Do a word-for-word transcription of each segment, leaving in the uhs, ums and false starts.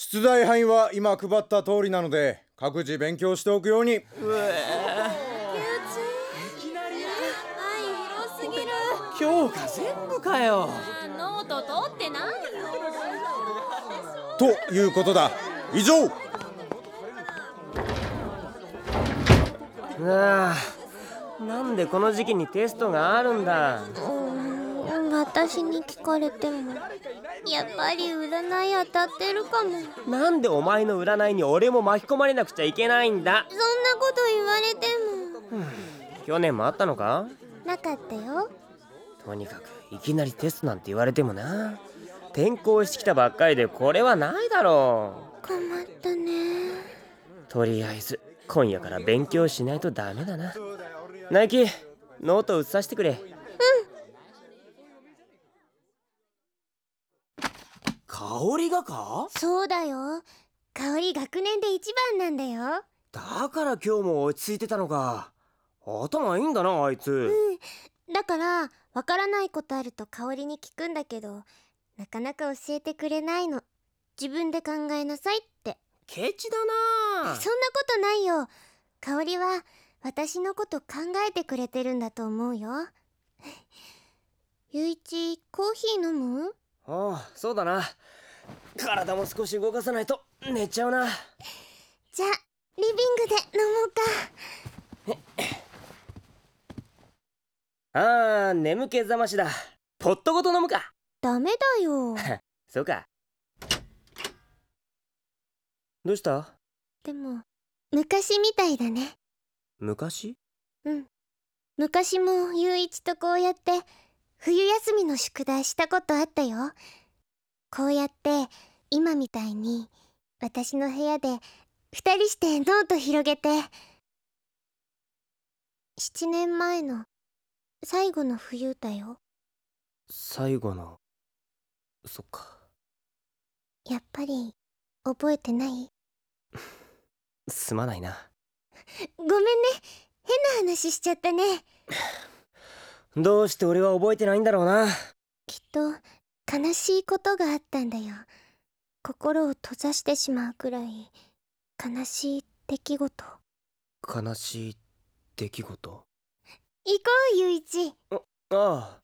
出題範囲は今配った通りなので各自勉強しておくように。うえいきなりはい、広すぎる。 教科全部かよ。 ノート取ってないよ。 ということだ。以上。 ああ、なんでこの時期にテストがあるんだ。 うーん、私に聞かれてもやっぱり占い当たってるかも。 なんでお前の占いに俺も巻き込まれなくちゃいけないんだ。 そんなこと言われても。 去年もあったのか？ なかったよ。 とにかくいきなりテストなんて言われてもな。転校してきたばっかりでこれはないだろう。困ったね。 とりあえず今夜から勉強しないとダメだな。ナイキ、ノート写させてくれ。うん。香りがか？ そうだよ。香り学年で一番なんだよ。 だから今日も落ち着いてたのか。頭いいんだなあいつ。 うん。だからわからないことあると香りに聞くんだけど、なかなか教えてくれないの。自分で考えなさいって。 ケチだな。 そんなことないよ。香りは私のこと考えてくれてるんだと思うよ。ゆういち、コーヒー飲む？ ああ、そうだな。体も少し動かさないと寝ちゃうな。 じゃあリビングで飲もうか。ああ、眠気覚ましだ。ポットごと飲むか。 ダメだよ。 そうか。どうした？ でも昔みたいだね。 昔？ うん。昔もゆういちとこうやって冬休みの宿題したことあったよ。こうやって今みたいに私の部屋で二人してノート広げて。七年前の最後の冬だよ。 最後の。そっか。 やっぱり覚えてない？ すまないな。 ごめんね。変な話しちゃったね。 どうして俺は覚えてないんだろうな。 きっと悲しいことがあったんだよ。心を閉ざしてしまうくらい悲しい出来事。 悲しい出来事。行こうゆういち。 あああ。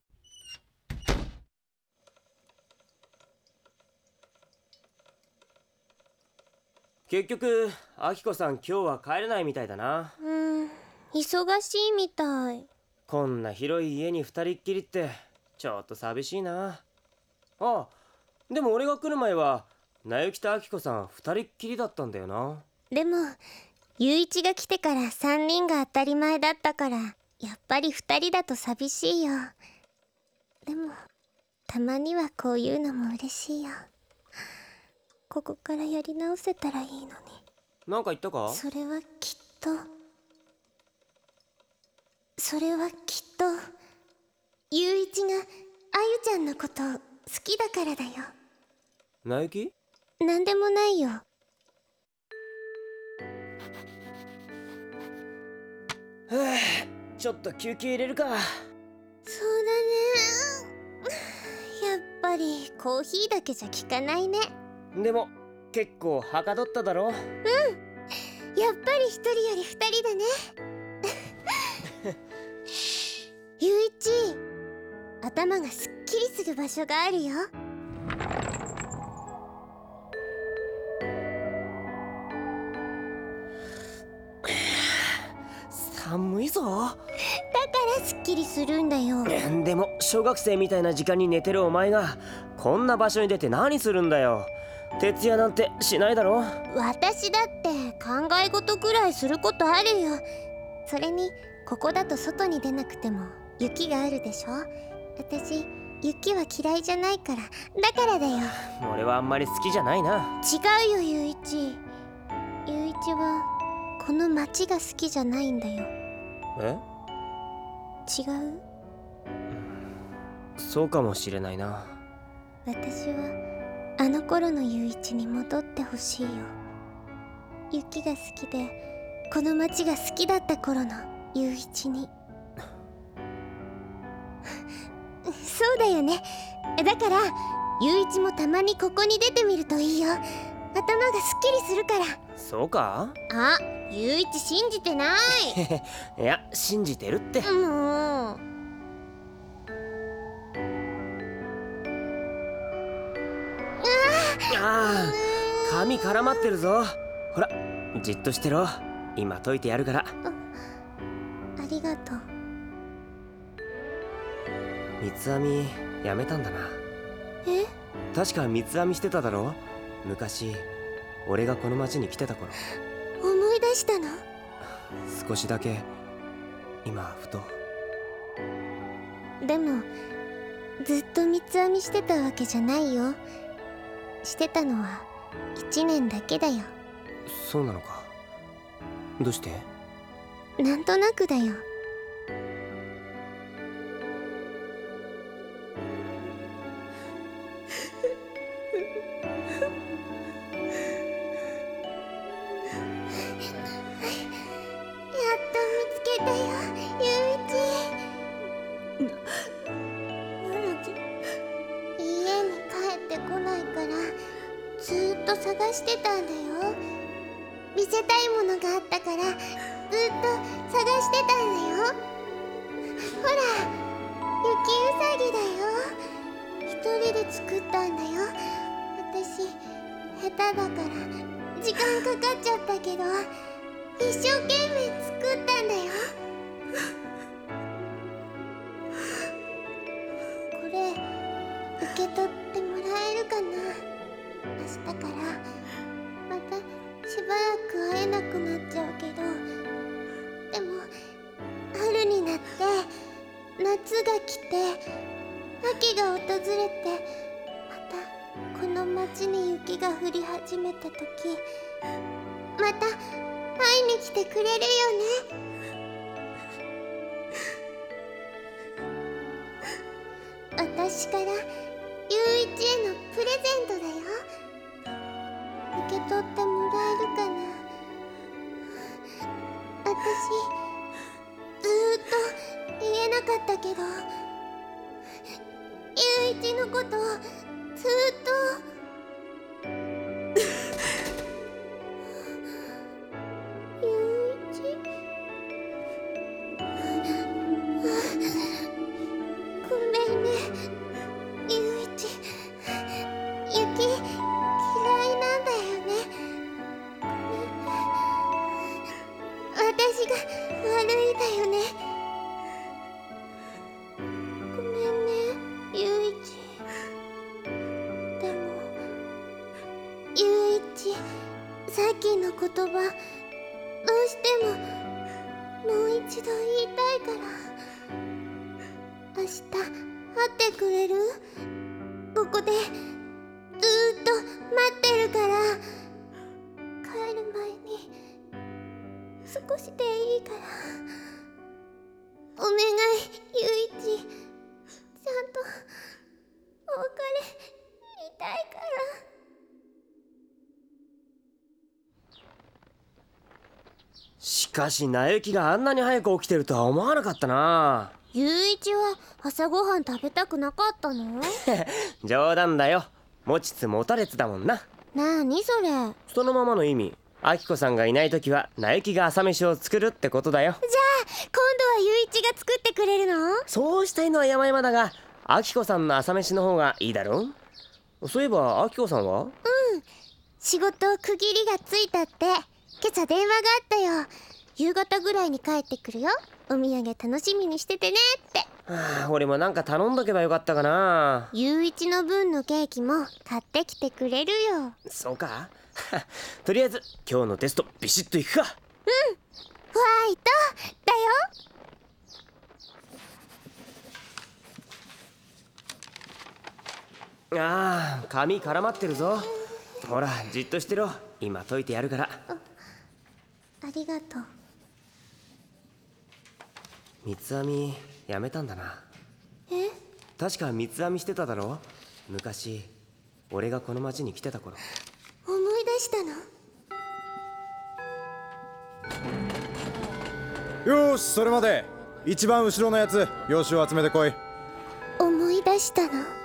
結局あきこさん今日は帰れないみたいだな。 うん、忙しいみたい。 こんな広い家に二人っきりってちょっと寂しいな。ああ、でも俺が来る前はなゆきとあきこさん二人っきりだったんだよな。 でもゆういちが来てから三人が当たり前だったからやっぱり二人だと寂しいよ。でもたまにはこういうのも嬉しいよ。ここからやり直せたらいいのに。 なんか言ったか？ それはきっとそれはきっとゆういちがあゆちゃんのこと好きだからだよ。 なゆき？ なんでもないよ。 はあ、ちょっと休憩入れるか。 そうだね。やっぱりコーヒーだけじゃ効かないね。 でも結構はかどっただろ。うん、 やっぱり一人より二人だね。ゆういち、頭がすっきりする場所があるよ。 寒いぞ。だからすっきりするんだよ。 でも小学生みたいな時間に寝てるお前がこんな場所に出て何するんだよ。徹夜なんてしないだろ。 私だって考え事くらいすることあるよ。それにここだと外に出なくても雪があるでしょ。私雪は嫌いじゃないから。だからだよ。 俺はあんまり好きじゃないな。 違うよゆういち。ゆういちはこの街が好きじゃないんだよ。 え？ 違う？ そうかもしれないな。 私はあの頃のゆういちに戻ってほしいよ。雪が好きでこの街が好きだった頃のゆういちに。そうだよね。だからゆういちもたまにここに出てみるといいよ。 頭がすっきりするから。 そうか？ あ、ゆういち信じてない。 いや、信じてるって。 もうああ、髪絡まってるぞ。ほら、じっとしてろ。今解いてやるから。 ありがとう。 三つ編みやめたんだな。 え？ 確か三つ編みしてただろ、昔俺がこの町に来てた頃。 思い出したの？ 少しだけ今ふと。 でもずっと三つ編みしてたわけじゃないよ。してたのはいちねんだけだよ。 そうなのか。どうして？ なんとなくだよ。探してたんだよ。見せたいものがあったからずっと探してたんだよ。ほら、雪うさぎだよ。一人で作ったんだよ。私下手だから時間かかっちゃったけど一生懸命作ったんだよ。これ受け取ってもらえるかな。明日からまたしばらく会えなくなっちゃうけど、でも春になって夏が来て秋が訪れて、またこの町に雪が降り始めた時、また会いに来てくれるよね。私からゆういちへのプレゼントだよ。受け取ってもらえるかな。私ずーっと言えなかったけど、ゆういちのことずーっとゆういちごめんね。ゆういち雪嫌いなんだよね。私が悪いだよね。ごめんね、ゆういち。でもゆういち、さっきの言葉どうしてももう一度言いたいから。明日会ってくれる？ここでずーっと待ってるから。帰る前に少しでいいからお願い、ゆういち。ちゃんとお別れ言いたいから。 しかしなゆきがあんなに早く起きてるとは思わなかったな。 ゆういちは朝ごはん食べたくなかったの？ 冗談だよ。持ちつ持たれつだもんな。 なにそれ？ そのままの意味、あきこさんがいないときはなゆきが朝飯を作るってことだよ。 じゃあ今度はゆういちが作ってくれるの？ そうしたいのは山々だが、あきこさんの朝飯の方がいいだろう。そういえばあきこさんは？ うん、仕事区切りがついたって今朝電話があったよ。夕方ぐらいに帰ってくるよ。お土産楽しみにしててねって。 はあ、俺もなんか頼んどけばよかったかな。 ゆういちの分のケーキも買ってきてくれるよ。 そうか。とりあえず今日のテストビシッといくか。 うん、ホワイトだよ。ああ、髪絡まってるぞ。ほら、じっとしてろ。今解いてやるから。 あ、ありがとう。 三つ編みやめたんだな。 え？ 確か三つ編みしてただろ、昔俺がこの町に来てた頃。 思い出したの？ よーし、それまで一番後ろのやつ用紙を集めてこい。 思い出したの？